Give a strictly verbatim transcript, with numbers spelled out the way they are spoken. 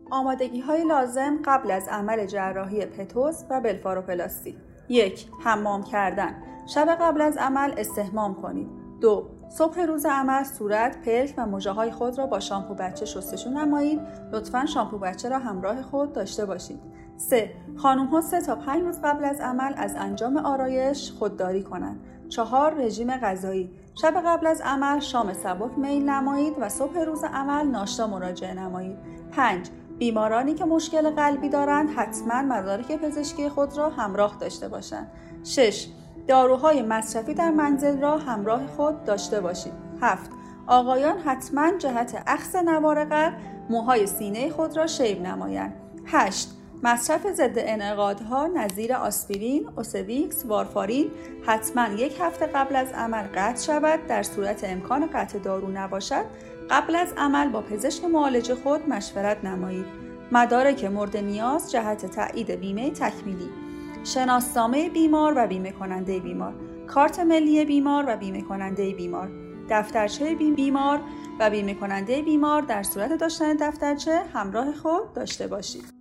آمادگی‌های لازم قبل از عمل جراحی پتوس و بلفاروپلاستی. یک. حمام کردن. شب قبل از عمل استحمام کنید. دو. صبح روز عمل صورت، پلک و مژه‌های خود را با شامپو بچه شستشو نمایید. لطفاً شامپو بچه را همراه خود داشته باشید. سه. خانم‌ها سه تا پنج روز قبل از عمل از انجام آرایش خودداری کنند. چهار. رژیم غذایی. شب قبل از عمل شام سبک میل نمایید و صبح روز عمل ناشتا مراجعه نمایید. پنج. بیمارانی که مشکل قلبی دارند حتما مدارک پزشکی خود را همراه داشته باشند. شش. داروهای مصرفی در منزل را همراه خود داشته باشید. هفت. آقایان حتما جهت اخذ نوار قلب موهای سینه خود را شیب نمایند. هشت. مصرف ضد انعقادها نظیر آسپرین، اوسویکس، وارفارین حتما یک هفته قبل از عمل قطع شود. در صورت امکان قطع دارو نباشد قبل از عمل با پزشک معالج خود مشورت نمایید. مدارک مورد نیاز جهت تایید بیمه تکمیلی: شناسنامه بیمار و بیمه کننده بیمار، کارت ملی بیمار و بیمه کننده بیمار، دفترچه بیمار و بیمه کننده بیمار در صورت داشتن دفترچه همراه خود داشته باشید.